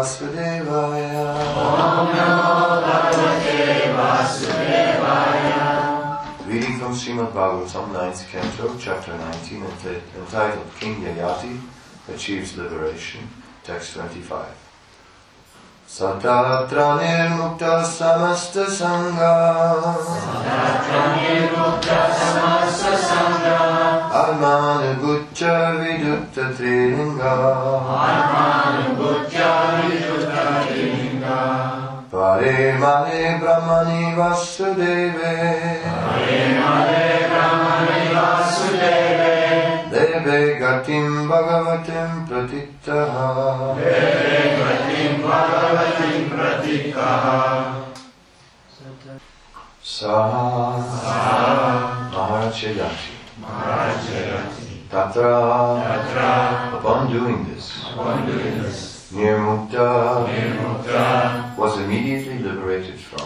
Vasudevaya. Om Namo Bhagavate Vasudevaya. Reading from Srimad Bhagavatam, 9th Canto, Chapter 19, entitled King Yayati Achieves Liberation, Text 25. Satatra nirmukta samasta sangha. Satatra nirmukta samasta sangha. Armana bhutya vidutta trilinga. Armana bhutya vidutta trilinga. Pare mane brahmani vasudeve. Pare mane brahmani vasudeve. Deve gatim bhagavatim pratittaha. Deve gatim bhagavatim pratittaha. Saha Maharaj Yayati. Tatra. Upon doing this, Nirmukta was immediately liberated from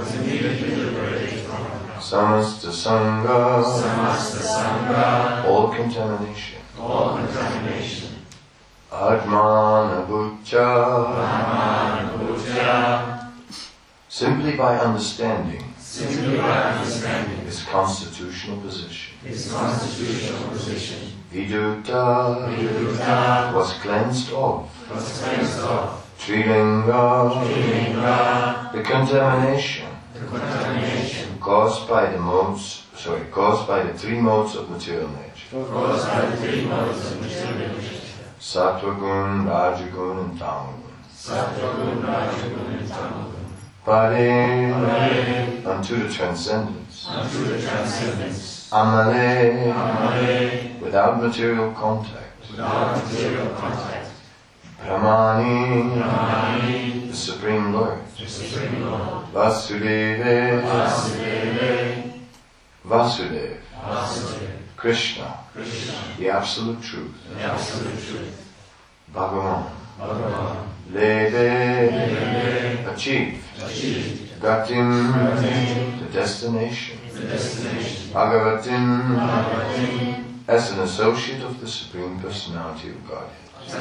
Samasta Sangha, all contamination. Atmana Bhutya, simply by understanding his constitutional position. Vidutta was cleansed of. Trilinga, the contamination caused by the three modes of material nature. Sattva gun, Rajagun and Tamagun. Pare, unto the transcendence. Amale, without material contact. Brahmani, the Supreme Lord. Vasudev, Krishna, the Absolute Truth. Bhagavan, Leve, achieved. Gatim, the destination. Bhagavatim, as an associate of the Supreme Personality of Godhead.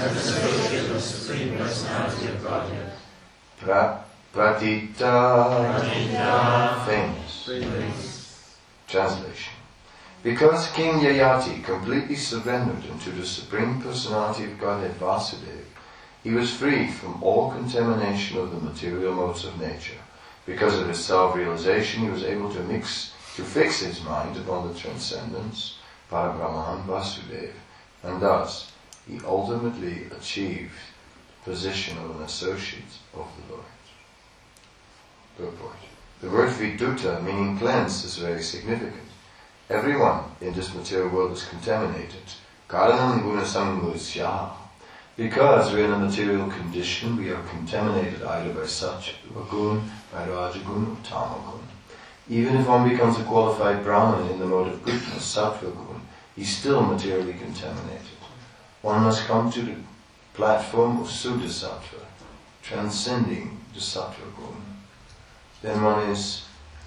Pratita, famous. Translation. Because King Yayati completely surrendered unto the Supreme Personality of Godhead Vasudeva, he was freed from all contamination of the material modes of nature. Because of his self-realization, he was able to fix his mind upon the transcendence, Parabrahman Vasudeva, and thus he ultimately achieved the position of an associate of the Lord. Purport. The word vidutta, meaning cleansed, is very significant. Everyone in this material world is contaminated. Karanam gunasamgusya. Because we are in a material condition, we are contaminated either by sattva gun, by rajagun, or tamagun. Even if one becomes a qualified Brahman in the mode of goodness, sattva gun, he's still materially contaminated. One must come to the platform of Suddha-sattva, transcending the sattva gun. Then one is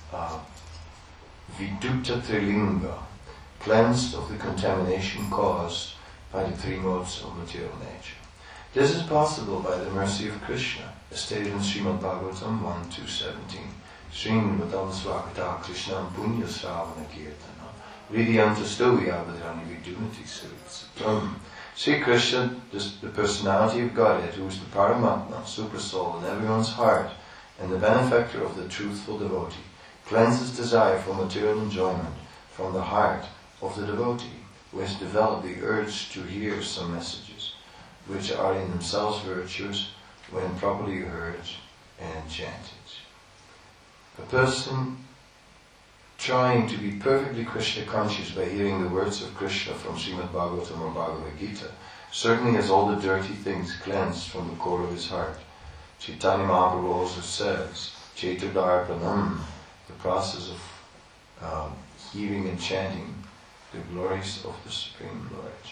Vidutta Trilinga, cleansed of the contamination caused by the three modes of material nature. This is possible by the mercy of Krishna, as stated in Srimad Bhagavatam 1:217. Srimad Swakata Krishnam Punya Sravana Kirtana Vidyanta Stovya Badrani Vidunati Sutam. Sri Krishna, the personality of Godhead, who is the Paramatma, Super Soul in everyone's heart, and the benefactor of the truthful devotee, cleanses desire for material enjoyment from the heart of the devotee, who has developed the urge to hear some messages, which are in themselves virtuous when properly heard and chanted. A person trying to be perfectly Krishna conscious by hearing the words of Krishna from Srimad Bhagavatam or Bhagavad Gita certainly has all the dirty things cleansed from the core of his heart. Chaitanya Mahaprabhu also says, Chaitudarpanam, the process of hearing and chanting the glories of the Supreme Lord,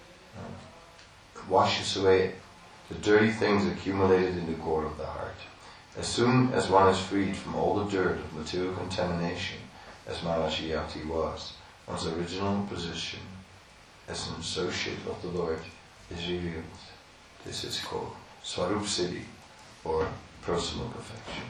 washes away the dirty things accumulated in the core of the heart. As soon as one is freed from all the dirt of material contamination, as Maharaj Yayati was, one's original position as an associate of the Lord is revealed. This is called Swarup Siddhi, or personal perfection.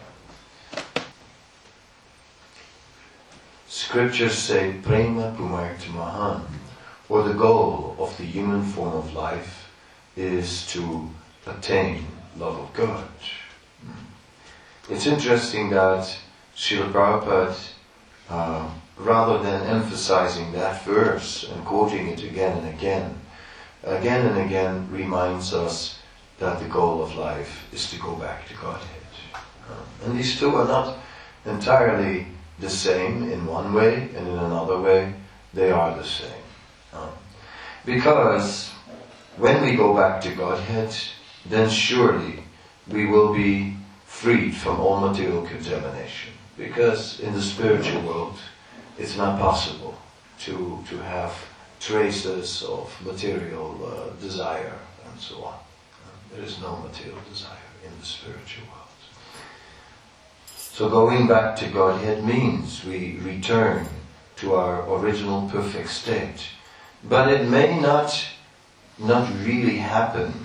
Scriptures say prema pumarti mahan, or the goal of the human form of life is to attain love of God. It's interesting that Srila Prabhupada, rather than emphasizing that verse and quoting it again and again reminds us that the goal of life is to go back to Godhead. And these two are not entirely the same in one way, and in another way they are the same. Because when we go back to Godhead, then surely we will be freed from all material contamination. Because in the spiritual world, it's not possible to have traces of material desire and so on. There is no material desire in the spiritual world. So going back to Godhead means we return to our original perfect state. But it may not really happen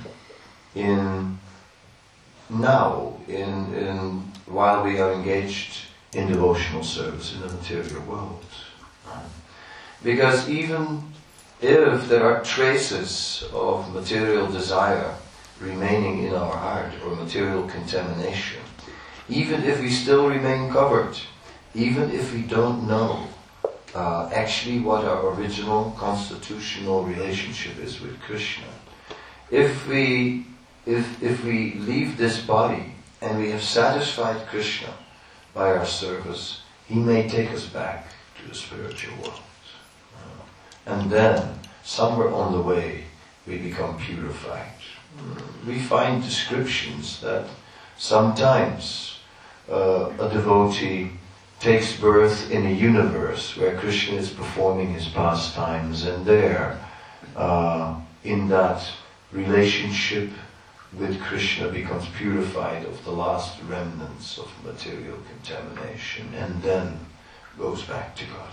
while we are engaged in devotional service in the material world. Because even if there are traces of material desire remaining in our heart or material contamination, even if we still remain covered, even if we don't know actually what our original constitutional relationship is with Krishna, if we leave this body and we have satisfied Krishna by our service, he may take us back to the spiritual world. And then, somewhere on the way, we become purified. We find descriptions that sometimes a devotee takes birth in a universe where Krishna is performing his pastimes, and there, in that relationship with Krishna, becomes purified of the last remnants of material contamination, and then goes back to Godhead.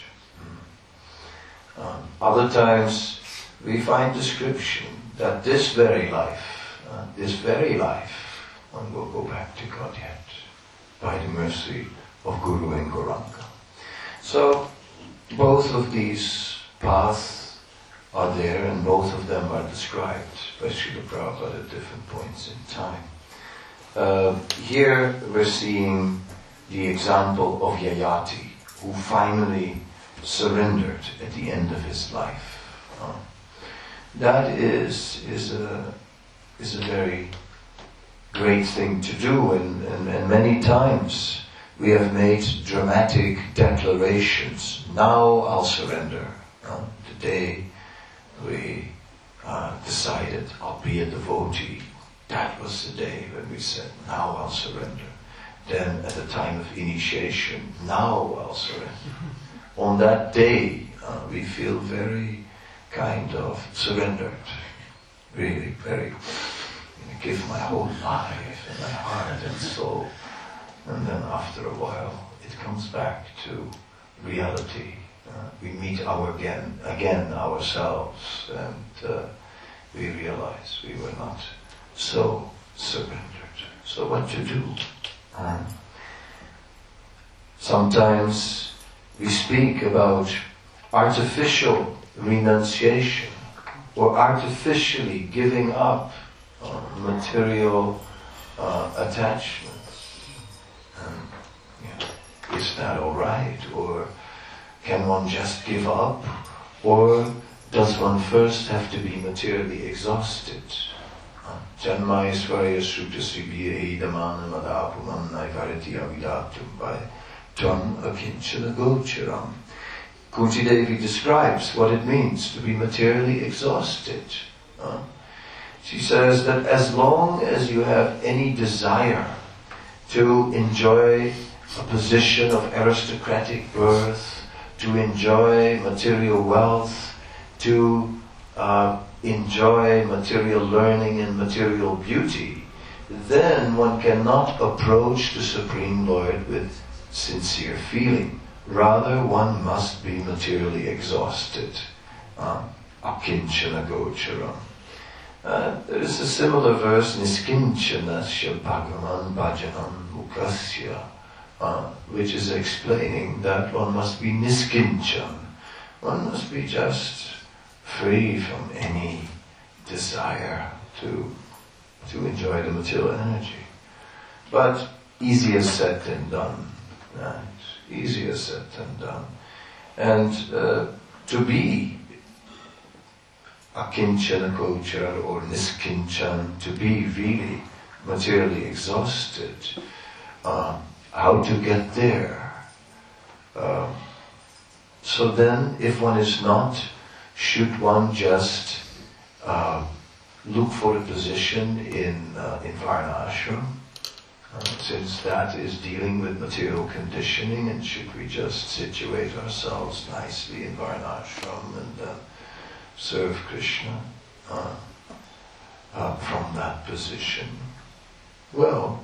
Other times we find description that this very life, one will go back to Godhead by the mercy of Guru and Gauranga. So both of these paths are there, and both of them are described by Srila Prabhupada at different points in time. Here we're seeing the example of Yayati, who finally surrendered at the end of his life. That is a very great thing to do, and many times we have made dramatic declarations. Now I'll surrender. The day we decided I'll be a devotee, that was the day when we said, now I'll surrender. Then at the time of initiation, now I'll surrender. On that day, we feel very kind of surrendered. Really, very, give my whole life and my heart and soul. And then after a while, it comes back to reality. We meet again ourselves, and we realize we were not so surrendered. So what to do? Sometimes we speak about artificial renunciation or artificially giving up material attachments. Is that all right? Or can one just give up? Or does one first have to be materially exhausted? Janmaisvarya Srutasribiya Edamana Madapumam Naivarati Avidatum by Tvam Akinchana Gocharam. Kunti Devi describes what it means to be materially exhausted. She says that as long as you have any desire to enjoy a position of aristocratic birth, to enjoy material wealth, to enjoy material learning and material beauty, then one cannot approach the Supreme Lord with sincere feeling. Rather, one must be materially exhausted. Akinchana Gocharam. There is a similar verse, Niskinchanasya Bhagavan Bhajanam Mukasya, which is explaining that one must be niskinchan. One must be just free from any desire to enjoy the material energy. But easier said than done. Right? Easier said than done. And to be akinchana kochara or niskinchan, to be really materially exhausted, how to get there? So then, if one is not, should one just look for a position in Varnashram? Since that is dealing with material conditioning, and should we just situate ourselves nicely in Varnashram and serve Krishna from that position? Well,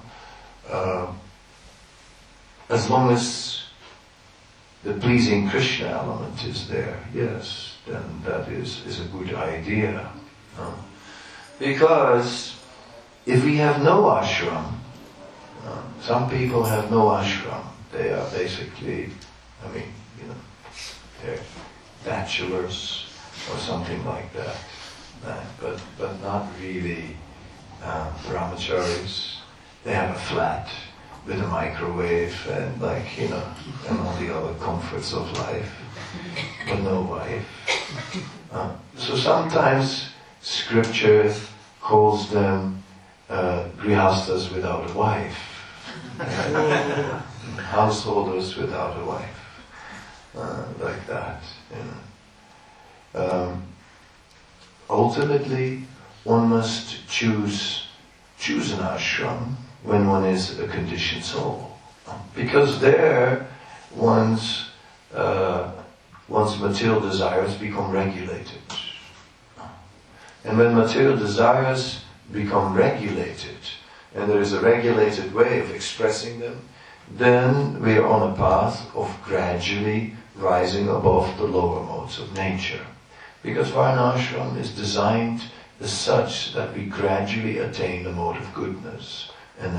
as long as the pleasing Krishna element is there, yes, then that is a good idea. Because if we have no ashram, some people have no ashram. They are basically, they're bachelors or something like that. But not really brahmacharis. They have a flat with a microwave and and all the other comforts of life, but no wife. So sometimes scripture calls them grihastas without a wife, householders without a wife, like that. Ultimately, one must choose an ashram when one is a conditioned soul, because there one's material desires become regulated. And when material desires become regulated, and there is a regulated way of expressing them, then we are on a path of gradually rising above the lower modes of nature. Because Varnashram is designed as such that we gradually attain the mode of goodness. And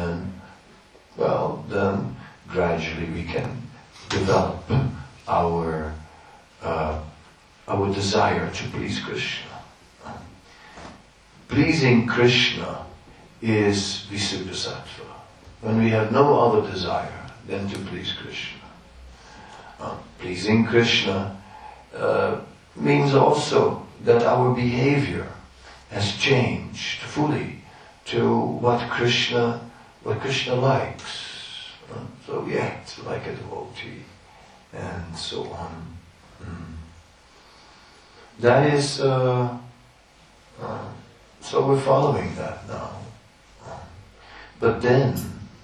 then gradually we can develop our desire to please Krishna. Pleasing Krishna is Visuddhasattva. When we have no other desire than to please Krishna. Pleasing Krishna means also that our behavior has changed fully to what Krishna likes. So we act like a devotee, and so on. That is, so we're following that now. But then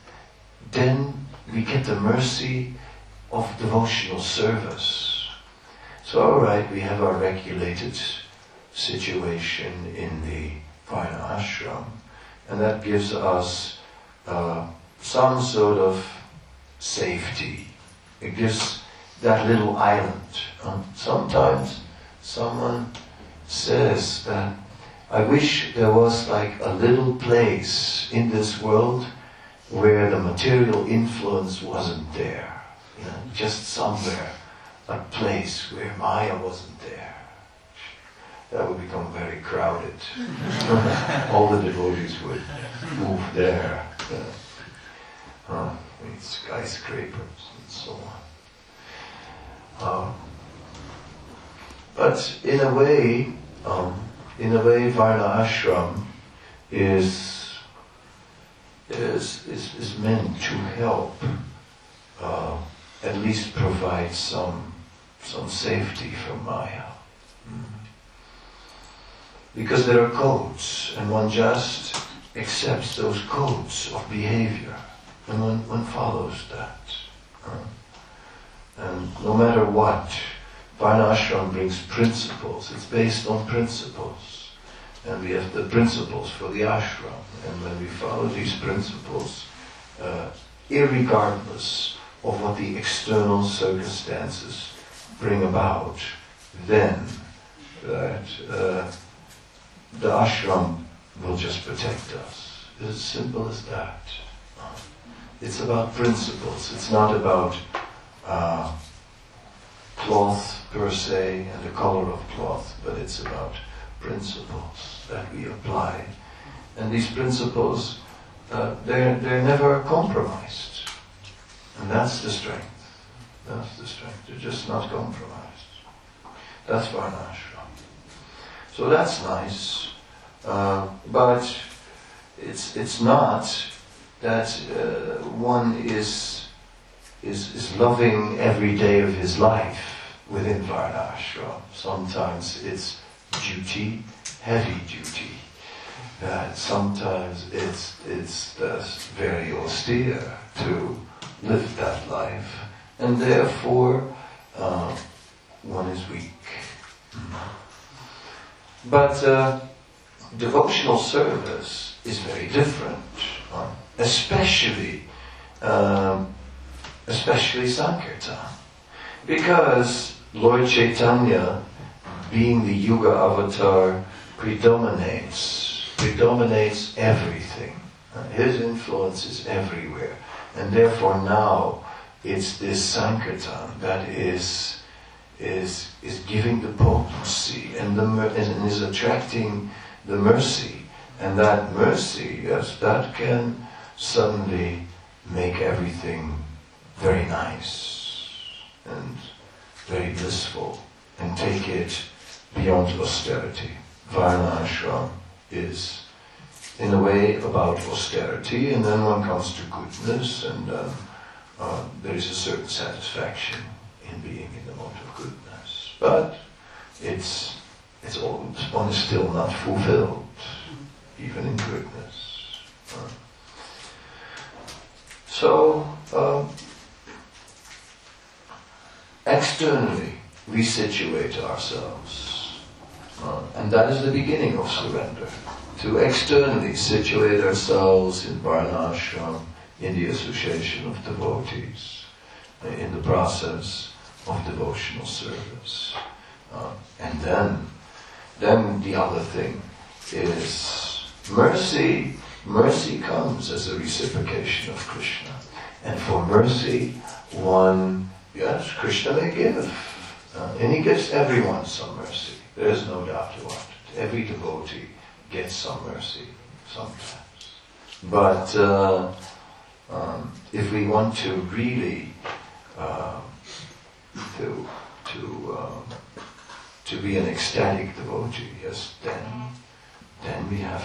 we get the mercy of devotional service. So alright, we have our regulated situation in the Varna ashram, and that gives us some sort of safety. It gives that little island. Sometimes someone says that I wish there was like a little place in this world where the material influence wasn't there. Just somewhere, a place where Maya wasn't there. That would become very crowded. All the devotees would move there. Skyscrapers and so on. But in a way, Varna ashram is meant to help, at least provide some safety from Maya. Because there are codes, and one just accepts those codes of behavior, and one follows that. And no matter what, Varna ashram brings principles. It's based on principles. And we have the principles for the ashram. And when we follow these principles, irregardless of what the external circumstances bring about, then the ashram will just protect us. It's as simple as that. It's about principles. It's not about cloth per se and the color of cloth, but it's about principles that we apply. And these principles, they're never compromised. And that's the strength. That's the strength. They're just not compromised. That's Varnashram. So that's nice. But it's not that one is loving every day of his life within Varnashram. Sometimes it's duty, heavy duty. Sometimes it's very austere to live that life, and therefore one is weak. But devotional service is very different, especially Sankirtan, because Lord Chaitanya, being the Yuga avatar, predominates everything. His influence is everywhere, and therefore now it's this Sankirtan that is giving the potency and is attracting the mercy, and that mercy, yes, that can suddenly make everything very nice and very blissful, and take it beyond austerity. Varnashram is, in a way, about austerity, and then one comes to goodness, and there is a certain satisfaction in being in the mode of goodness. But one is still not fulfilled, even in goodness. Externally, we situate ourselves, and that is the beginning of surrender. To externally situate ourselves in Varnashram, in the association of devotees, in the process of devotional service. And then the other thing is mercy. Mercy comes as a reciprocation of Krishna. And for mercy, Krishna may give. And he gives everyone some mercy. There is no doubt about it. Every devotee gets some mercy sometimes. But if we want to really to be an ecstatic devotee, yes, then we have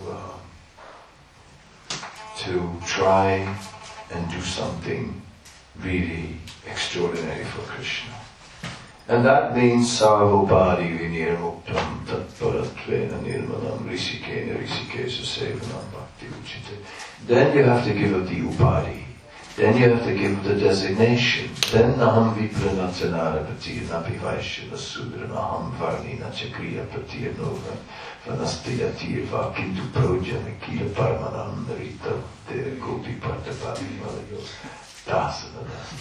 to try and do something really extraordinary for Krishna. And that means sarvopadi vinirmuktam tatparatvena nirmalam risikesha sevanam bhakti uchite. Then you have to give up the upadi. Then you have to give the designation. Then naham vipranatana patir napi vaishyana sudra naham varnina chakriya patir nova vanastiyatir va kintu projana kira parmanam narita te gopi partapadi malayo dasana.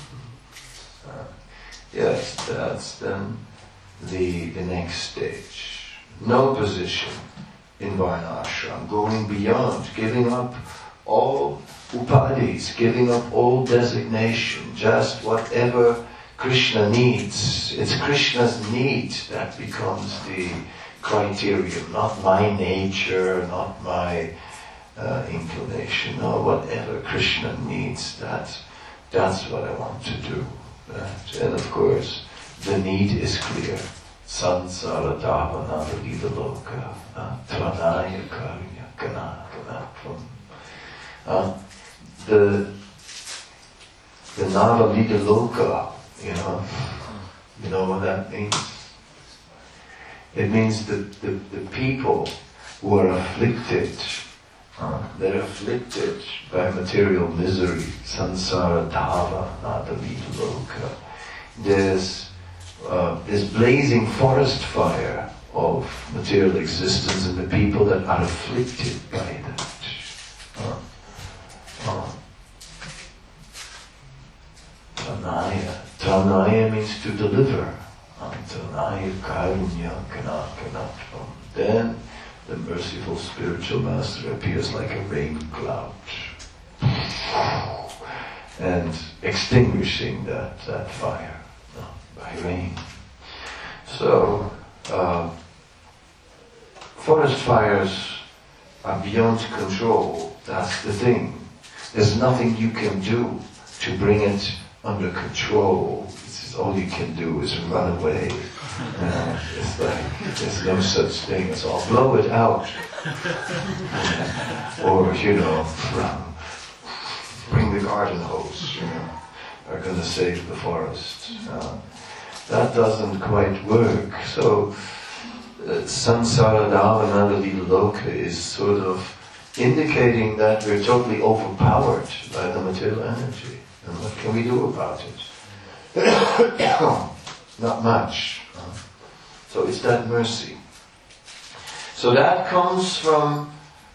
Yes, that's then the next stage. No position in Varnashram, going beyond, giving up all upadis, giving up all designation, just whatever Krishna needs. It's Krishna's need that becomes the criterion, not my nature, not my inclination, no, whatever Krishna needs, that's what I want to do. And of course, the need is clear. Sansara Dhavana Lila Loka Tvanaya Karunya Kana Kana. The Navalita Loka, you know what that means? It means that the people who are afflicted, they're afflicted by material misery, samsara dhava, nadavita loka. There's this blazing forest fire of material existence, and the people that are afflicted by that. Tranaya means to deliver. Tranaya karunya kana. Then the merciful spiritual master appears like a rain cloud and extinguishing that fire by rain. So, forest fires are beyond control. That's the thing. There's nothing you can do to bring it under control. All you can do is run away. It's like, there's no such thing as, I'll blow it out. Or, bring the garden hose, are going to save the forest. That doesn't quite work. So, Samsara Dhavanaladi Loka is sort of indicating that we're totally overpowered by the material energy. And what can we do about it? Not much. So it's that mercy. So that comes from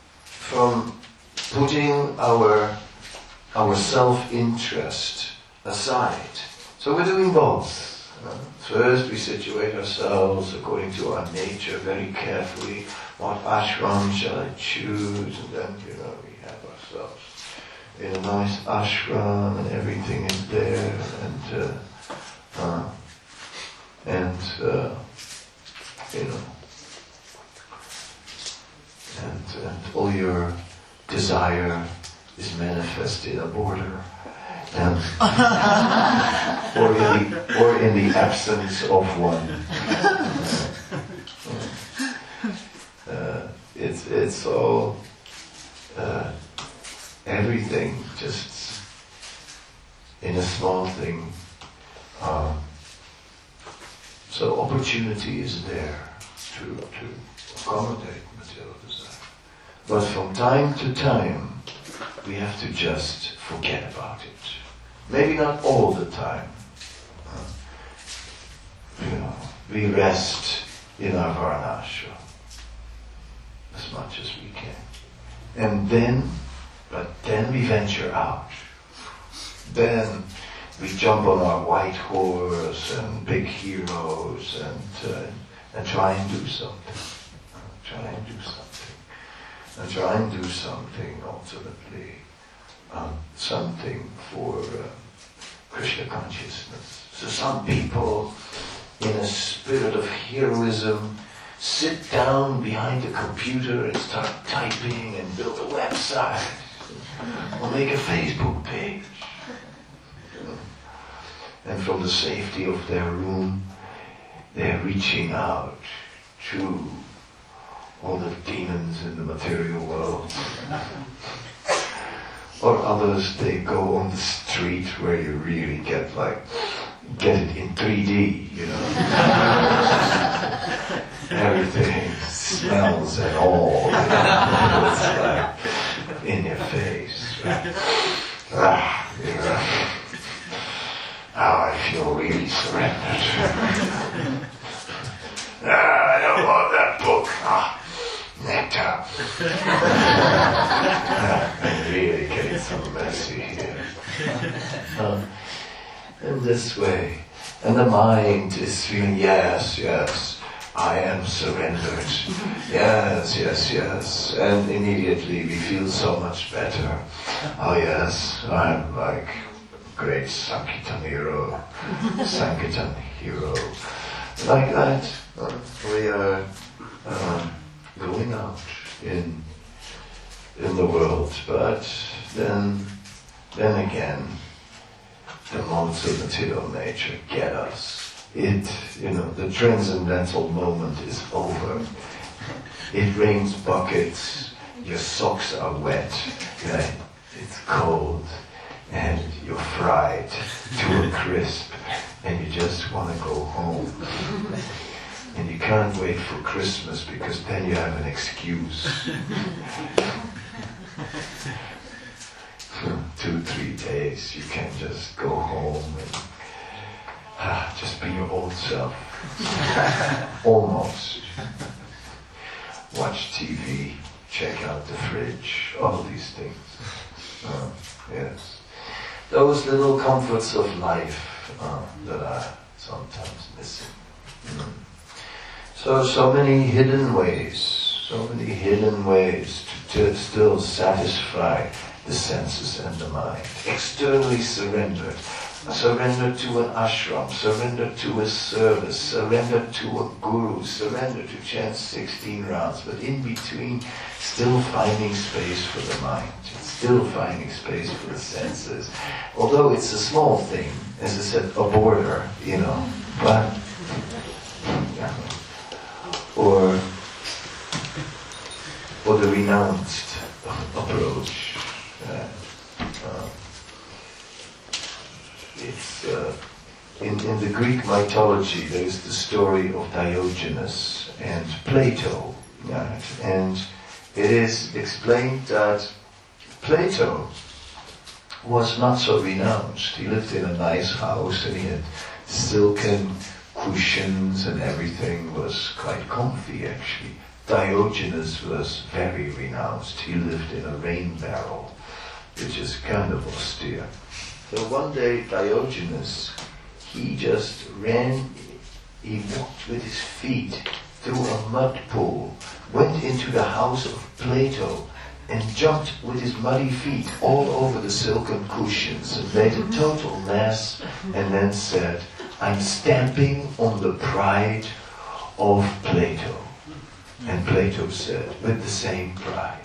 putting our self-interest aside. So we're doing both. First we situate ourselves according to our nature very carefully. What ashram shall I choose? And then, we have ourselves in a nice ashram and everything is there and all your desire is manifest in a border, or in the absence of one. It's all everything just in a small thing. So opportunity is there to accommodate material desire. But from time to time, we have to just forget about it. Maybe not all the time. We rest in our varnashram as much as we can. And then we venture out. Then we jump on our white horse and big heroes and try and do something. And try and do something ultimately. Something for Krishna consciousness. So some people, in a spirit of heroism, sit down behind a computer and start typing and build a website or make a Facebook page. And from the safety of their room, they're reaching out to all the demons in the material world. Or others, they go on the street where you really get it in 3D, Everything smells and all. It's like in your face. Now I feel really surrendered. I don't want that book. Nectar. I'm really getting so messy here. In this way. And the mind is feeling, yes, I am surrendered. Yes. And immediately we feel so much better. Oh yes, I'm like great Sankirtan hero. Like that, we are going out in the world, but then again, the modes of material nature get us. The transcendental moment is over. It rains buckets, your socks are wet, it's cold, and you're fried to a crisp, and you just want to go home. And you can't wait for Christmas because then you have an excuse. For 2-3 days you can just go home and just be your old self. Almost. Watch TV, check out the fridge, all these things. Yes. Those little comforts of life that are sometimes missing. So many hidden ways so many hidden ways to still satisfy the senses and the mind. Externally surrendered. Surrender to an ashram, surrender to a service, surrender to a guru, surrender to chant 16 rounds, but in between, still finding space for the mind, still finding space for the senses. Although it's a small thing, as I said, a border, but, or the renounced approach. It's in the Greek mythology there is the story of Diogenes and Plato, right? And it is explained that Plato was not so renounced. He lived in a nice house and he had silken cushions and everything was quite comfy actually. Diogenes was very renounced. He lived in a rain barrel, which is kind of austere. So one day Diogenes, he walked with his feet through a mud pool, went into the house of Plato and jumped with his muddy feet all over the silken cushions and made a total mess and then said, "I'm stamping on the pride of Plato." And Plato said, "With the same pride."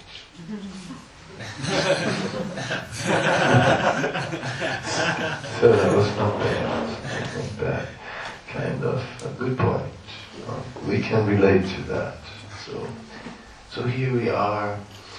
So that was not bad. Kind of a good point. We can relate to that. So here we are.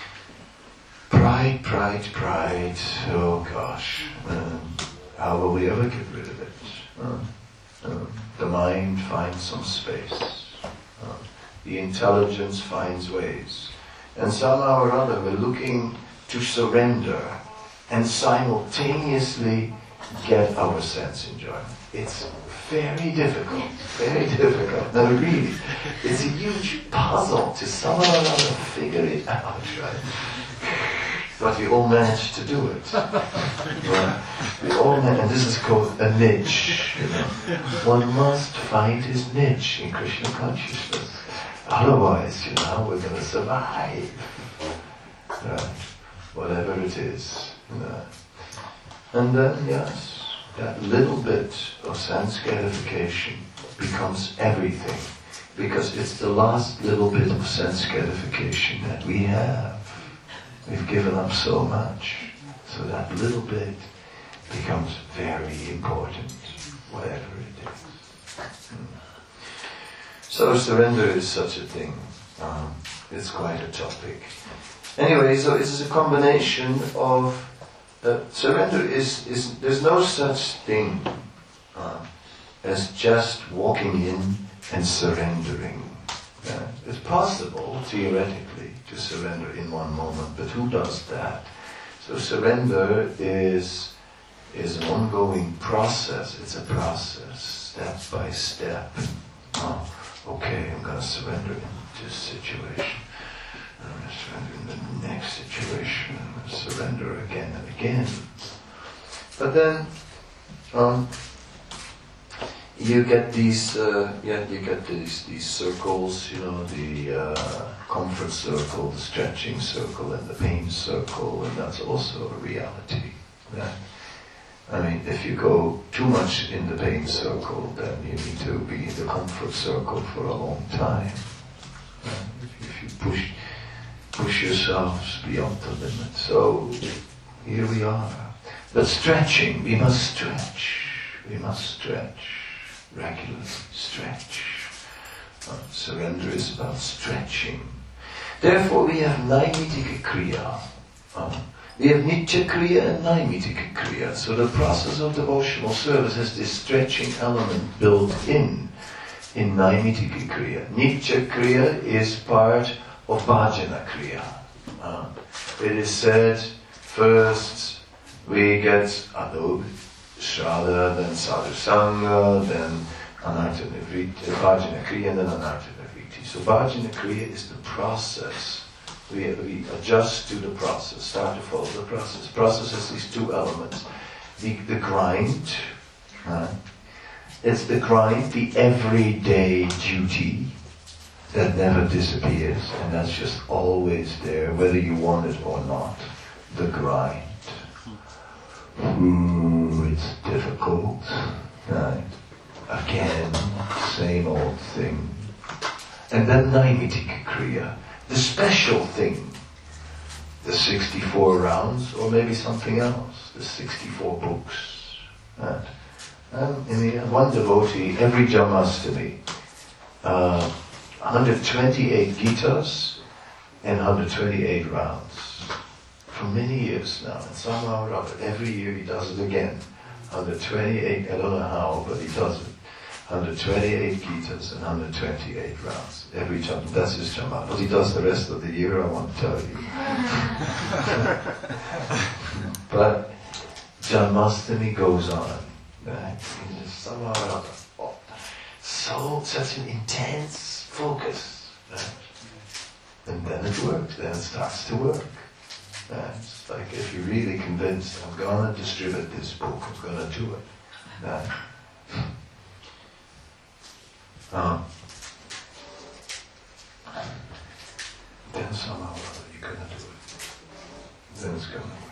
Pride. Oh gosh. How will we ever get rid of it? The mind finds some space. The intelligence finds ways. And somehow or other we're looking to surrender and simultaneously get our sense enjoyment. It's very difficult. No, really. It's a huge puzzle to somehow or other figure it out, right? But we all manage to do it. We all manage, and this is called a niche. One must find his niche in Krishna consciousness. Otherwise, we're going to survive. Whatever it is. And then, yes, that little bit of sense gratification becomes everything. Because it's the last little bit of sense gratification that we have. We've given up so much. So that little bit becomes very important, whatever it is. So surrender is such a thing. It's quite a topic. Anyway, so this is a combination of surrender is there's no such thing as just walking in and surrendering. It's possible, theoretically, to surrender in one moment, but who does that? So surrender is an ongoing process. It's a process, step by step. Okay, I'm going to surrender in this situation. I'm going to surrender in the next situation. I'm going to surrender again and again. But then, you get these, these circles. The comfort circle, the stretching circle, and the pain circle, and that's also a reality. I mean, if you go too much in the pain circle, then you need to be in the comfort circle for a long time. If you push yourselves beyond the limit. So, here we are. But stretching, we must stretch. We must stretch. Regularly stretch. Surrender is about stretching. Therefore, we have Naimitika Kriya. We have Nitya Kriya and Naimitika Kriya. So the process of devotional service has this stretching element built in Naimitika Kriya. Nitya Kriya is part of Bhajana Kriya. It is said, first we get Adho Shraddha, then Sadhu Sangha, then Anartha Nivriti, Bhajana Kriya, and then Anartha Nivriti. So Bhajana Kriya is the process. We adjust to the process, start to follow the process. Process has these two elements. The grind, it's the grind, the everyday duty. that never disappears, and that's just always there, whether you want it or not. The grind. Ooh, it's difficult. Right? Again, same old thing. And then Naimitika Kriya, the special thing. The 64 rounds, or maybe something else. The 64 books. Right? One devotee, every Janmashtami, 128 Gitas and 128 rounds. For many years now, and somehow or other, every year he does it again. 128, I don't know how, but he does it. 128 Gitas and 128 rounds. Every time, that's his Janmashtami. What he does the rest of the year, I won't tell you. But Janmashtami goes on. Right? Somehow or other. Such an intense focus. Right? And then it works, then it starts to work. Right? It's like if you're really convinced, I'm going to distribute this book, I'm going to do it. Right? Then somehow or other you're going to do it. Then it's going to work.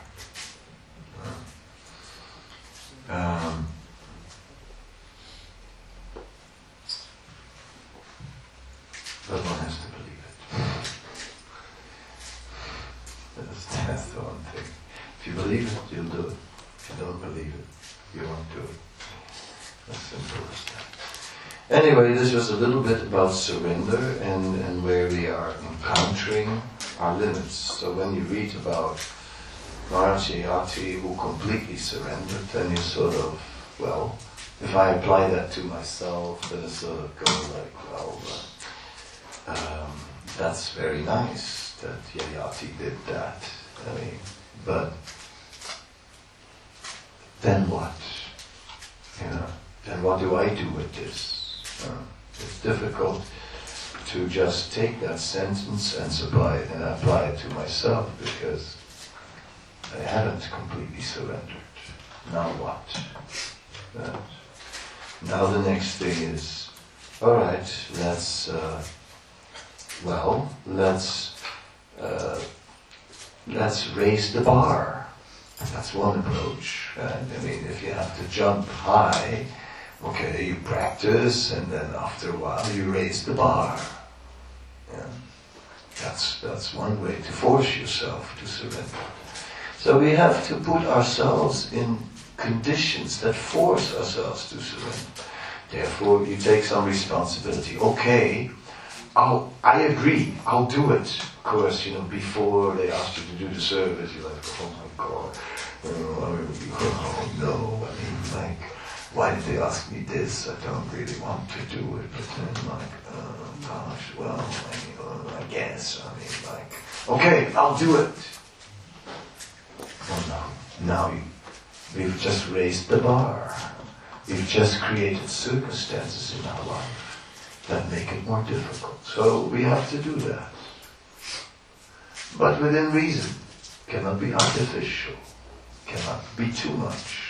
But one has to believe it. That's the one thing. If you believe it, you'll do it. If you don't believe it, you won't do it. As simple as that. Anyway, this was a little bit about surrender and where we are encountering our limits. So when you read about Maharaj Yayati who completely surrendered, then you sort of, well, if I apply that to myself, then it sort of goes like, well, that's very nice that Yayati did that. I mean, but then what? Then what do I do with this? It's difficult to just take that sentence and apply it to myself because I haven't completely surrendered. Now what? Now the next thing is, all right, let's raise the bar. That's one approach. Right? I mean, if you have to jump high, okay, you practice, and then after a while you raise the bar. Yeah. That's one way to force yourself to surrender. So we have to put ourselves in conditions that force ourselves to surrender. Therefore, you take some responsibility. Okay, I agree, I'll do it. Of course, before they ask you to do the service, you're like, oh my God, oh no, why did they ask me this? I don't really want to do it. But then gosh, well, I guess, okay, I'll do it. Well, now we've just raised the bar. We've just created circumstances in our life that make it more difficult. So we have to do that. But within reason. Cannot be artificial. Cannot be too much.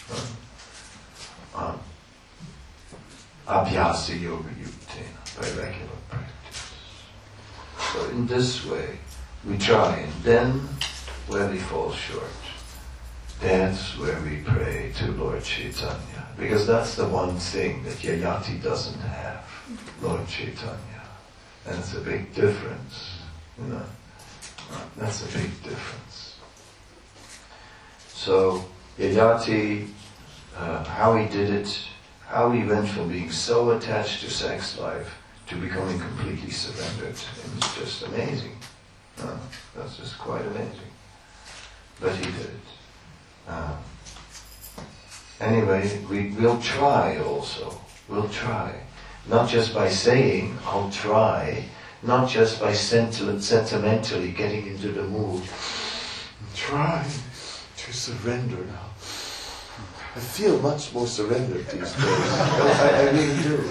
Abhyasa yoga yuktena, by regular practice. So in this way, we try, and then where we fall short, that's where we pray to Lord Chaitanya. Because that's the one thing that Yayati doesn't have, Lord Chaitanya. And it's a big difference, That's a big difference. So, Yayati, how he did it, how he went from being so attached to sex life to becoming completely surrendered, it's just amazing. That's just quite amazing. But he did it. Anyway, we'll try also. We'll try. Not just by saying, I'll try, not just by sentimentally getting into the mood. I'm trying to surrender now. I feel much more surrendered these days. I really do.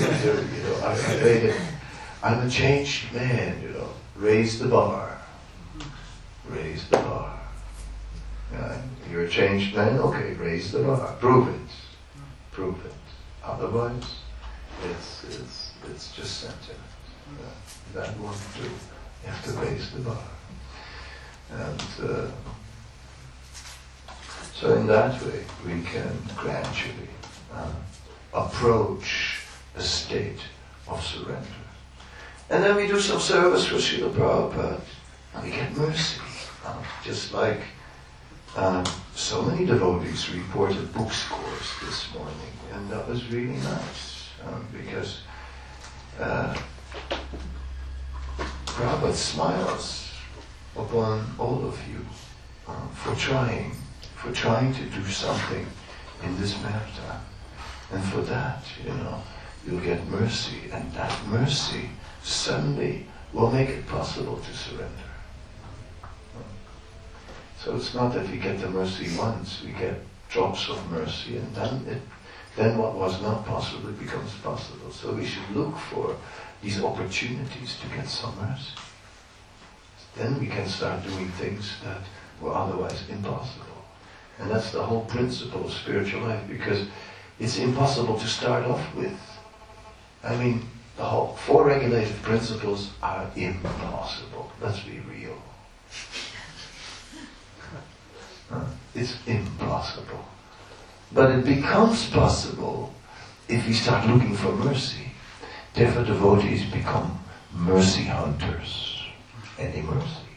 I'm a changed man, Raise the bar. Raise the bar. You're a changed man? Okay, raise the bar. Prove it. Prove it. Otherwise, it's just sentiment. That won't do. You have to raise the bar. And so in that way, we can gradually approach a state of surrender. And then we do some service for Srila Prabhupada, and we get mercy. Just like so many devotees reported book scores this morning, and that was really nice, because Prabhupada smiles upon all of you for trying to do something in this matter. And for that, you'll get mercy, and that mercy suddenly will make it possible to surrender. So it's not that we get the mercy once, we get drops of mercy, and then what was not possible becomes possible. So we should look for these opportunities to get some mercy. Then we can start doing things that were otherwise impossible. And that's the whole principle of spiritual life, because it's impossible to start off with. I mean, the whole 4 regulative principles are impossible. Let's be real. It's impossible. But it becomes possible if we start looking for mercy. Therefore, devotees become mercy hunters. Any mercy?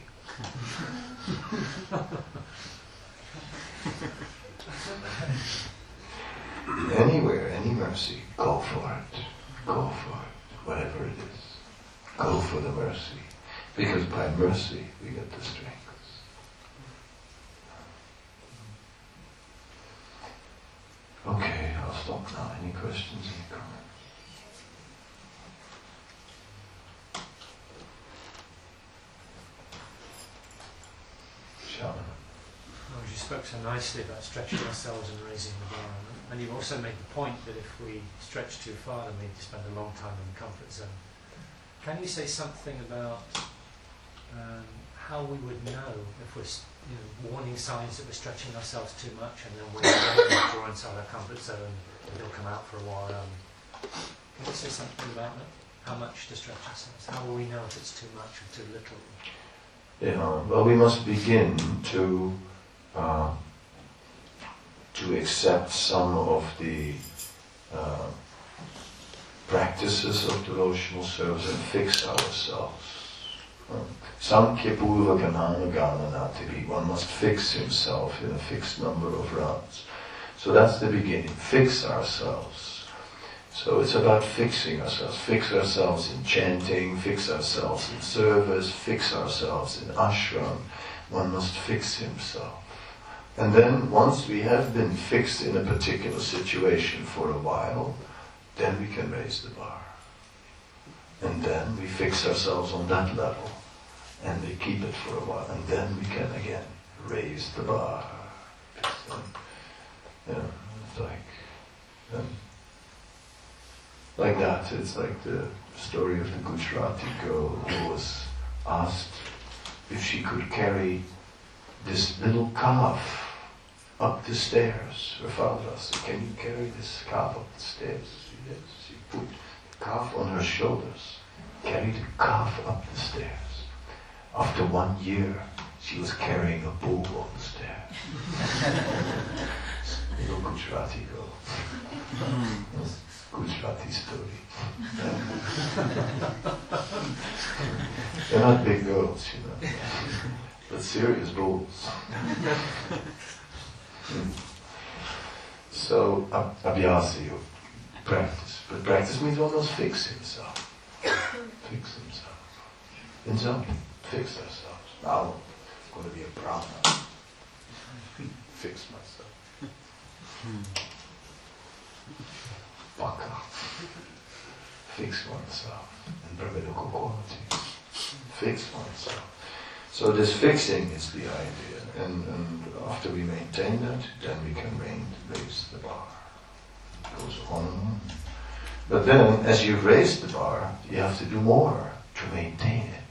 Anywhere, any mercy, go for it. Go for it, whatever it is. Go for the mercy. Because by mercy, we get the strength. Okay, I'll stop now. Any questions, any comments? Shaman. Well, you spoke so nicely about stretching ourselves and raising the bar, and you also made the point that if we stretch too far, then we spend a long time in the comfort zone. Can you say something about how we would know if we're warning signs that we're stretching ourselves too much, and then we're drawn inside our comfort zone and it'll come out for a while? Can you say something about that? How much to stretch ourselves? How will we know if it's too much or too little? Yeah, well, we must begin to accept some of the practices of devotional service and fix ourselves. Sankhya Purva Kanana Gananativi. One must fix himself in a fixed number of rounds. So that's the beginning. Fix ourselves. So it's about fixing ourselves. Fix ourselves in chanting, fix ourselves in service, fix ourselves in ashram. One must fix himself. And then once we have been fixed in a particular situation for a while, then we can raise the bar. And then we fix ourselves on that level. And we keep it for a while. And then we can again raise the bar. It's like that. It's like the story of the Gujarati girl who was asked if she could carry this little calf up the stairs. Her father asked her, "Can you carry this calf up the stairs?" She did. She put the calf on her shoulders, carried the calf up the stairs. After 1 year, she was carrying a bull on the stairs. Little Gujarati girl. Gujarati story. They're not big girls, but serious bulls. So, abhyasa, you practice. But practice means one must fix himself. Fix himself. In something. Fix ourselves. Now, I'm going to be a Brahma. Fix myself. Baka. Fix oneself. And Brahminical qualities. Fix oneself. So this fixing is the idea. And after we maintain that, then we can raise the bar. It goes on and on. But then, as you've raised the bar, you have to do more to maintain it.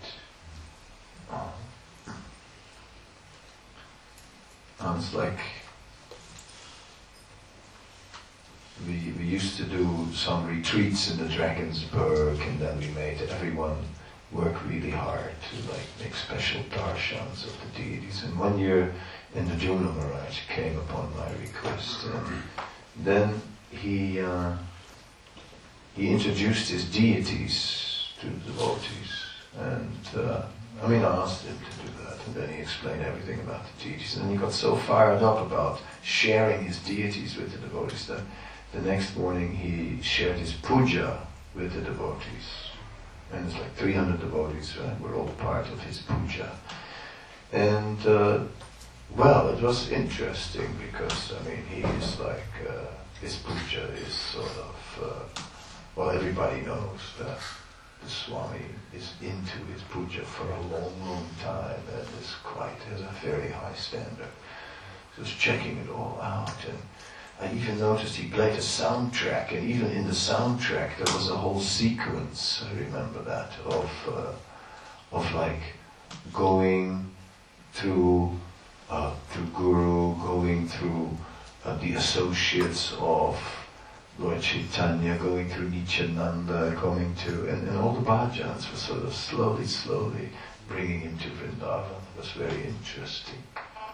And it's like we used to do some retreats in the Drakensberg, and then we made everyone work really hard to like make special darshans of the deities. And one year, Indra Maharaj came upon my request, and then he introduced his deities to the devotees, and I asked him to do that, and then he explained everything about the deities, and then he got so fired up about sharing his deities with the devotees that the next morning he shared his puja with the devotees, and it's like 300 devotees were all part of his puja, and well, it was interesting because he is like his puja is sort of well, everybody knows that the Swami is into his puja for a long, long time and has a very high standard. So I was checking it all out, and I even noticed he played a soundtrack, and even in the soundtrack there was a whole sequence, I remember that, of like going through Guru, going through the associates of Lord Chaitanya, going through Nityananda, going to, and all the bhajans were sort of slowly bringing him to Vrindavan. It was very interesting.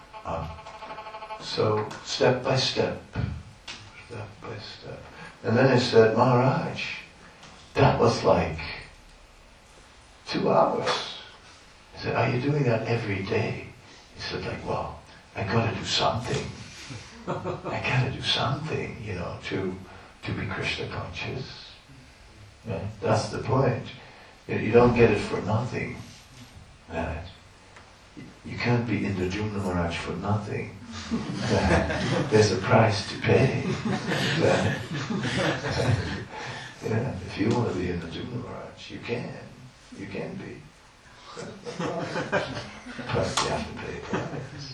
So, step by step. And then I said, Maharaj, that was like 2 hours. I said, are you doing that every day? He said, like, well, I gotta do something. To be Krishna conscious. Yeah, that's the point. You don't get it for nothing. Right? You can't be Indra Maharaj for nothing. There's a price to pay. Yeah, if you want to be Indra Maharaj, you can. You can be. But you have to pay a price.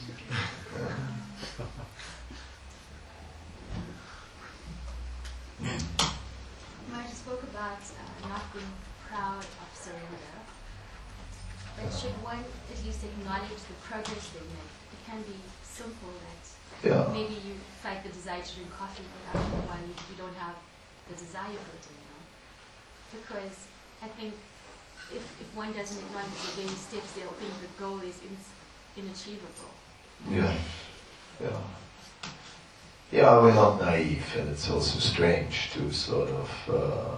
Marty spoke about not being proud of surrender, but should one at least acknowledge the progress they make? It can be simple that maybe you fight the desire to drink coffee, but after a while you don't have the desire for it anymore. Because I think if one doesn't acknowledge the baby steps, they'll think the goal is inachievable. Yeah, we're not naive, and it's also strange to sort of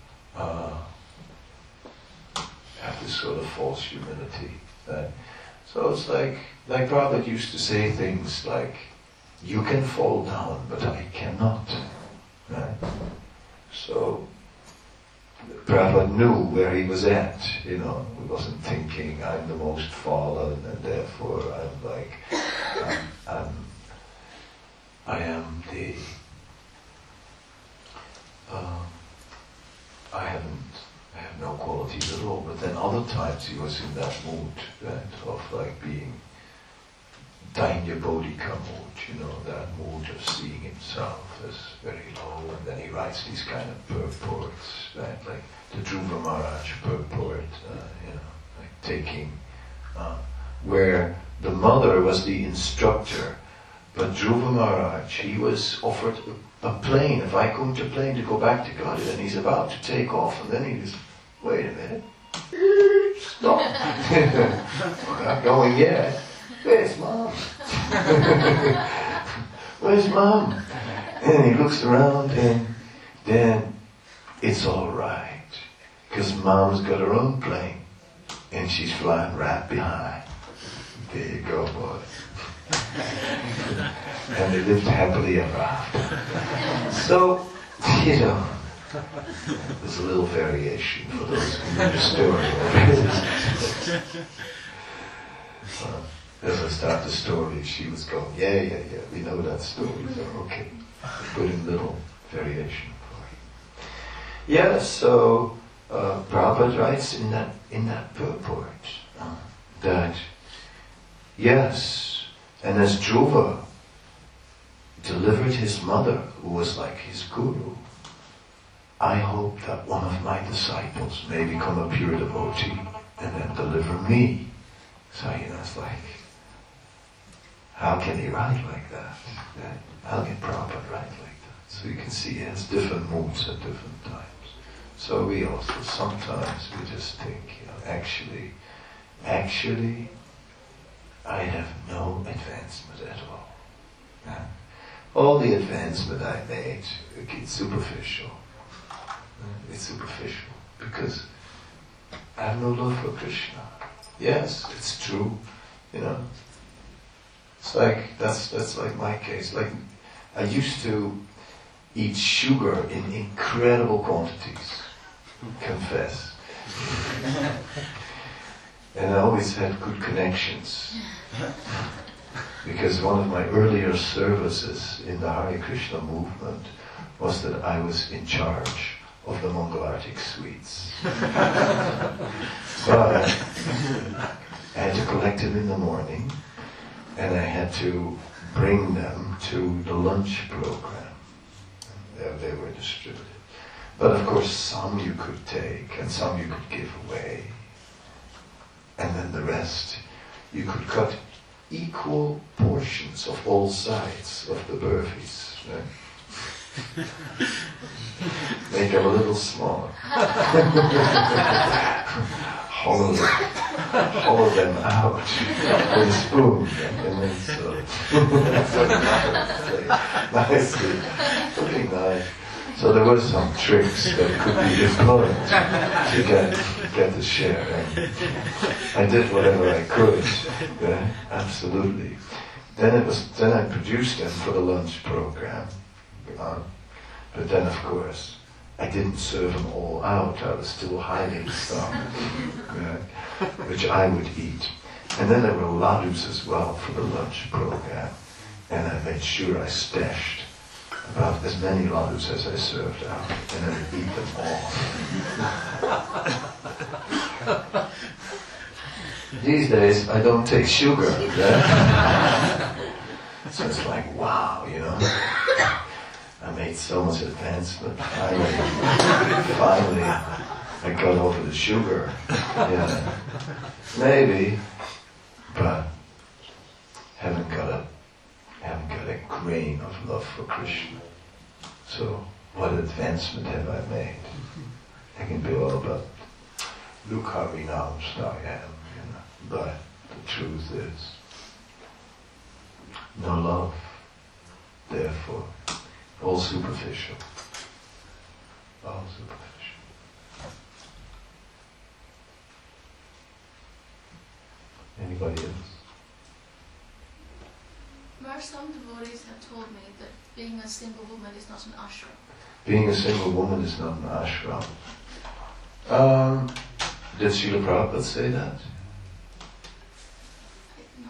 have this sort of false humility. Right? So it's like Prabhupada used to say things like, you can fall down, but I cannot. Right? So Prabhupada knew where he was at, He wasn't thinking, I'm the most fallen, and therefore I'm like, I have no qualities at all. But then other times he was in that mood, right, of like being Dainya Bodhika mood, that mood of seeing himself as very low, and then he writes these kind of purports, right, like the Dhruva Maharaj purport, like taking, where the mother was the instructor, but Dhruva Maharaj, he was offered a plane, a Vaikuntha plane to go back to Godhead, and he's about to take off, and then he just, wait a minute, stop, we're not going yet. Where's Mom? Where's Mom? And he looks around, and then it's all right, because Mom's got her own plane, and she's flying right behind. There you go, boy. And they lived happily ever after. So, there's a little variation for those who know the story. As I start the story, she was going, yeah, we know that story, so okay. Put in a little variation for you. Yeah, so Prabhupada writes in that purport that, yes, and as Dhruva delivered his mother, who was like his guru, I hope that one of my disciples may become a pure devotee and then deliver me. So, it's like, how can he write like that? How can Prabhupada write like that? So you can see he has different moods at different times. So we also sometimes we just think, actually, I have no advancement at all. Yeah? All the advancement I made, it's superficial. It's superficial because I have no love for Krishna. Yes, it's true. It's like that's like my case. Like I used to eat sugar in incredible quantities. Confess. And I always had good connections. Because one of my earlier services in the Hare Krishna movement was that I was in charge of the Mangalartik sweets. But I had to collect them in the morning and I had to bring them to the lunch program. They were distributed. But of course some you could take and some you could give away. And then the rest you could cut equal portions of all sides of the burfies. Right? Make them a little smaller. hollow them out with a spoon and then so nicely. Looking nice. So there were some tricks that could be employed to get the share. And I did whatever I could, absolutely. Then I produced them for the lunch program. But then of course, I didn't serve them all out. I was still hiding some, which I would eat. And then there were ladus as well for the lunch program. And I made sure I stashed about as many ladus as I served out, and I would eat them all. These days, I don't take sugar. So it's like, wow, I made so much advancement. Finally, I got over the sugar. Yeah, maybe, but haven't got a grain of love for Krishna. So, what advancement have I made? I can be all about, look how renounced I am, But the truth is, no love. Therefore, all superficial. All superficial. Anybody else? Some devotees have told me that being a single woman is not an ashram. Being a single woman is not an ashram. Did Srila Prabhupada say that? No,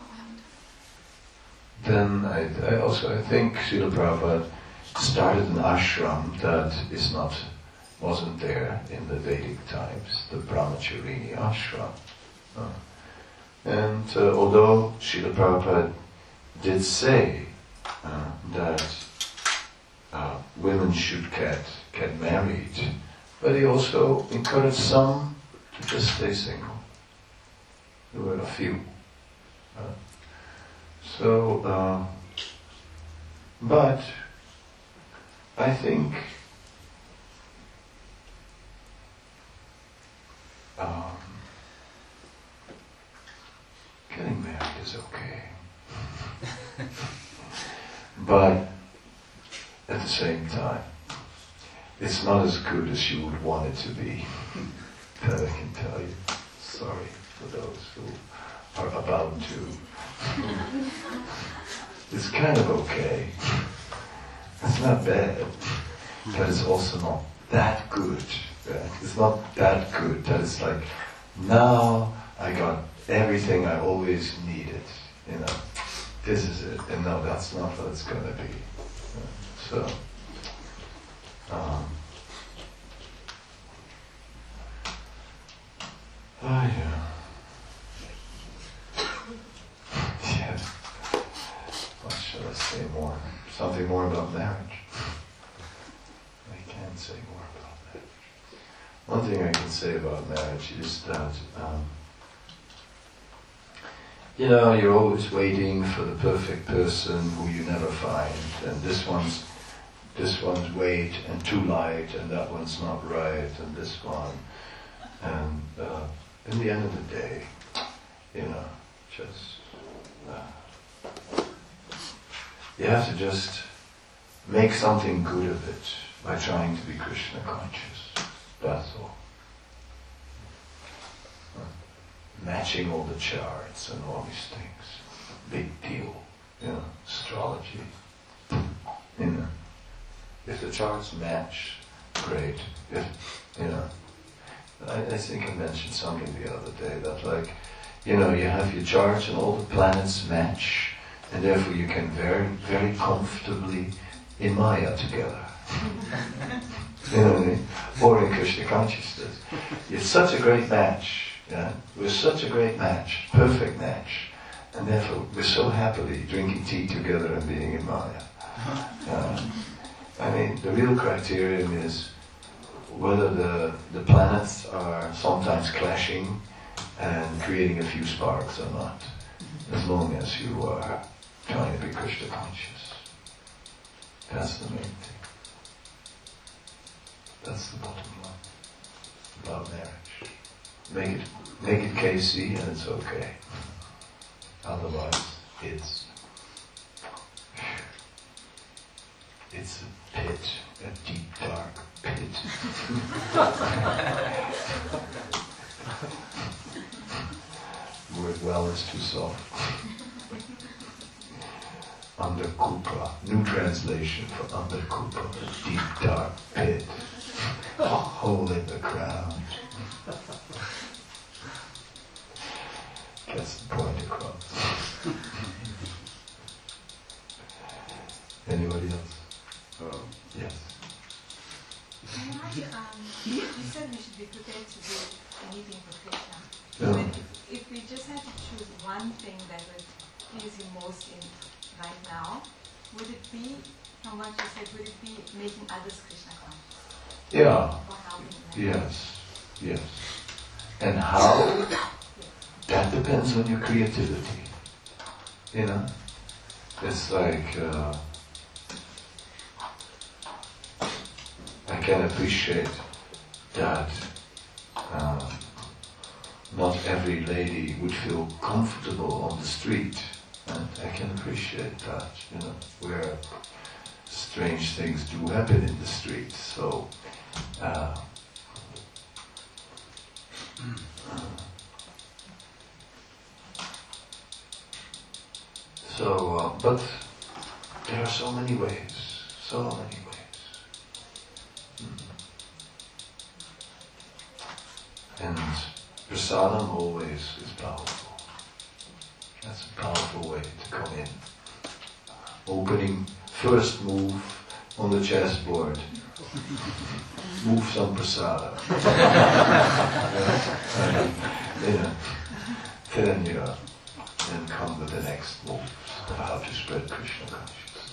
I haven't. Then I think Srila Prabhupada started an ashram that wasn't there in the Vedic times, the Brahmacharini ashram. And although Srila Prabhupada did say that women should get married, but he also encouraged some to just stay single. There were a few. But I think getting married is okay. But at the same time, it's not as good as you would want it to be. That I can tell you. Sorry for those who are about to. It's kind of okay. It's not bad, but it's also not that good. Right? It's not that good that it's like, now I got everything I always needed. This is it. And no, that's not what it's going to be. So, yeah. Yeah. What should I say more? Something more about marriage. I can say more about marriage. One thing I can say about marriage is that you're always waiting for the perfect person who you never find, and this one's this one's weight and too light, and that one's not right, and this one. And in the end of the day, just you have to just make something good of it by trying to be Krishna conscious. That's all. Matching all the charts and all these things. Big deal. Astrology. If the charts match, great. I think I mentioned something the other day that you have your charts and all the planets match, and therefore you can very, very comfortably in Maya together. You know what I mean? Or in Krishna consciousness. It's such a great match. We're such a great match, perfect match, and therefore we're so happily drinking tea together and being in Maya. The real criterion is whether the planets are sometimes clashing and creating a few sparks or not, as long as you are trying to be Krishna conscious. That's the main thing. That's the bottom line about marriage. Make it KC and it's okay. Otherwise, it's a pit, a deep, dark pit. Word well is too soft. Under Kupa, new translation for under Kupa, a deep, dark pit, a hole in the ground. Gets the point across. Anybody else? Yes. You said we should be prepared to do anything for Krishna. Yeah. But if we just had to choose one thing that would please you most in right now, would it be, from what you said, would it be making others Krishna conscious? Yeah. Or helping them? Yes. And how? That depends on your creativity. It's like I can appreciate that not every lady would feel comfortable on the street, and I can appreciate that, where strange things do happen in the street. So but there are so many ways. And prasadam always is powerful. That's a powerful way to come in. Opening, first move on the chessboard. Move some prasada. Then come with the next move of how to spread Krishna consciousness.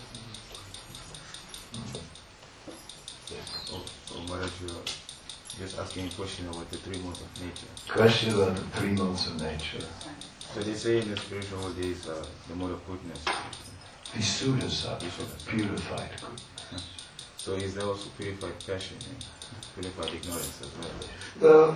So Maharaj, just asking a question about the three modes of nature. Question about the three modes of nature. So they say in the spiritual world there is the mode of goodness. Visuddha, purified goodness. So is there also purified passion and purified ignorance as well?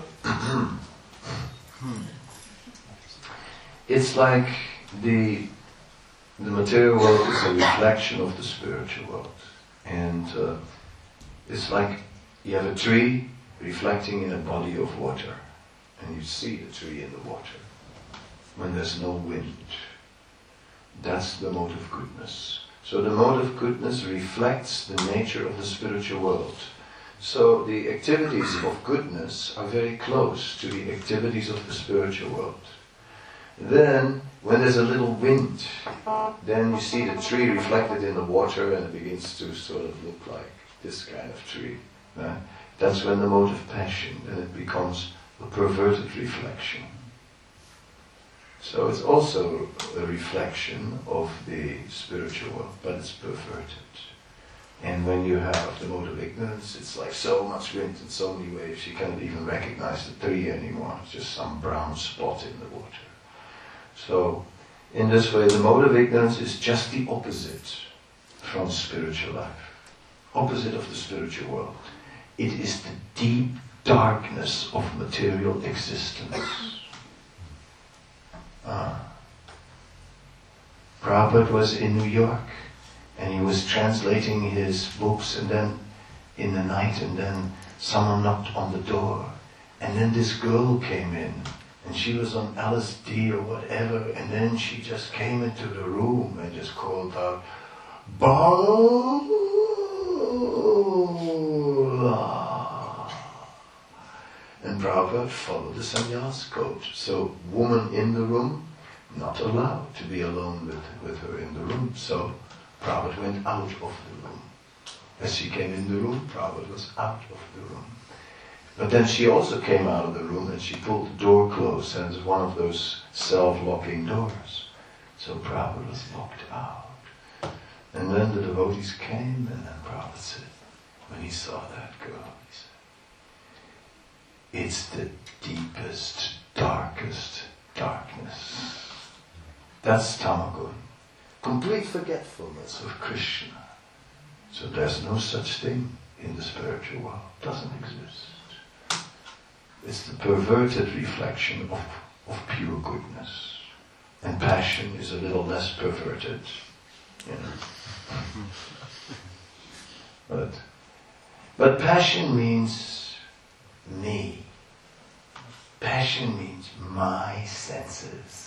It's like the material world is a reflection of the spiritual world. And it's like you have a tree reflecting in a body of water. And you see the tree in the water when there's no wind. That's the mode of goodness. So the mode of goodness reflects the nature of the spiritual world. So the activities of goodness are very close to the activities of the spiritual world. Then, when there's a little wind, then you see the tree reflected in the water and it begins to sort of look like this kind of tree. Right? That's when the mode of passion, then it becomes a perverted reflection. So it's also a reflection of the spiritual world, but it's perverted. And when you have the mode of ignorance, it's like so much wind and so many waves, you can't even recognize the tree anymore. It's just some brown spot in the water. So, in this way, the mode of ignorance is just the opposite from spiritual life. opposite of the spiritual world. It is the deep darkness of material existence. Prabhupada was in New York and he was translating his books, and then in the night, and then someone knocked on the door, and then this girl came in and she was on LSD or whatever, and then she just came into the room and just called out, Bala. And Prabhupada followed the sannyas code. So woman in the room, not allowed to be alone with her in the room. So Prabhupada went out of the room. As she came in the room, Prabhupada was out of the room. But then she also came out of the room and she pulled the door closed, and it was one of those self-locking doors. So Prabhupada was locked out. And then the devotees came, and then Prabhupada said, when he saw that girl, he said, it's the deepest, darkest darkness. That's tamagun. Complete forgetfulness of Krishna. So there's no such thing in the spiritual world. It doesn't exist. It's the perverted reflection of pure goodness. And passion is a little less perverted, But passion means me. Passion means my senses.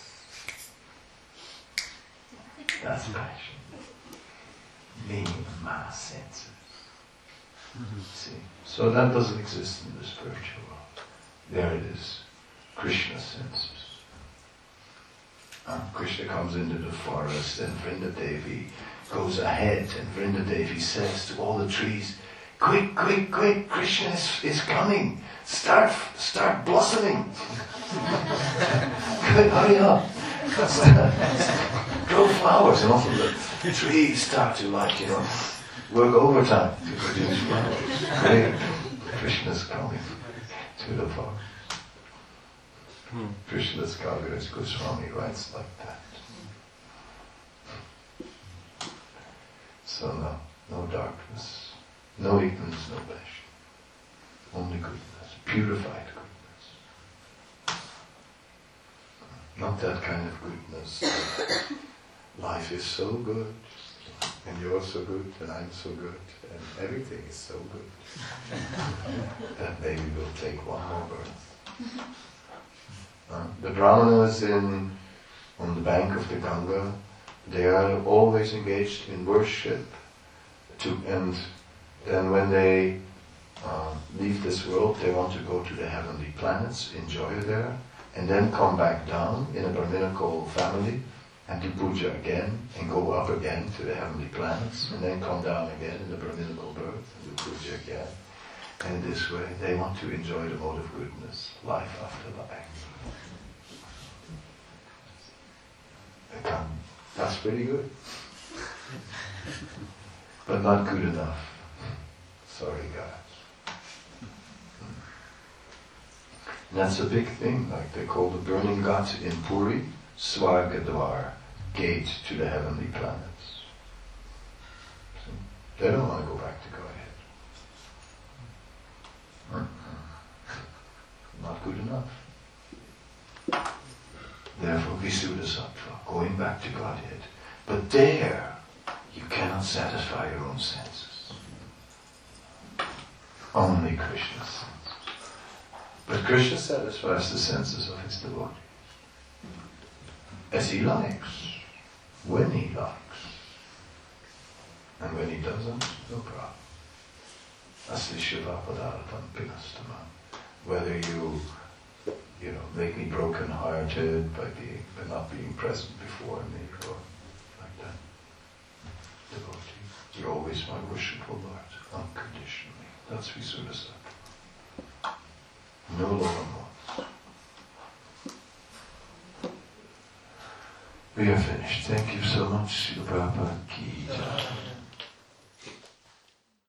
That's passion. Me and my senses. See? So that doesn't exist in the spiritual world. There it is. Krishna's senses. Krishna comes into the forest and Vrindadevi goes ahead, and Vrindadevi says to all the trees, quick, quick, quick, Krishna is coming. Start blossoming. Quick, hurry up. Grow flowers, and often the trees start to work overtime to produce flowers. Great. Krishna's coming to the forest. Krishna's Kaviraj Goswami writes like that. So no darkness, no ignorance, no passion. Only goodness, purified goodness. Not that kind of goodness. Life is so good, and you're so good, and I'm so good, and everything is so good, that maybe we'll take one more birth. The Brahmanas on the bank of the Ganga, they are always engaged in worship, and then when they leave this world, they want to go to the heavenly planets, enjoy there, and then come back down in a Brahminical family and do puja again, and go up again to the heavenly planets, and then come down again in the Brahminical birth and do puja again. And in this way, they want to enjoy the mode of goodness, life after life. That's pretty good. But not good enough. Sorry, guys. And that's a big thing, like they call the burning ghat in Puri, Swargadwar, gate to the heavenly planets. So they don't want to go back to Godhead. Not good enough. Therefore, Visuddhasattva, going back to Godhead. But there, you cannot satisfy your own senses. Only Krishna's senses. But Krishna satisfies the senses of his devotees. As he likes. When he likes. And when he doesn't, no problem. Asli Shiva Padartham Pinastamam. Whether you make me broken-hearted by not being present before me, or like that. Devotee, you're always my worshipful Lord, unconditionally. That's Visuddhasattva. No lower modes. We are finished. Thank you so much, Srila Prabhupada Ki Jai.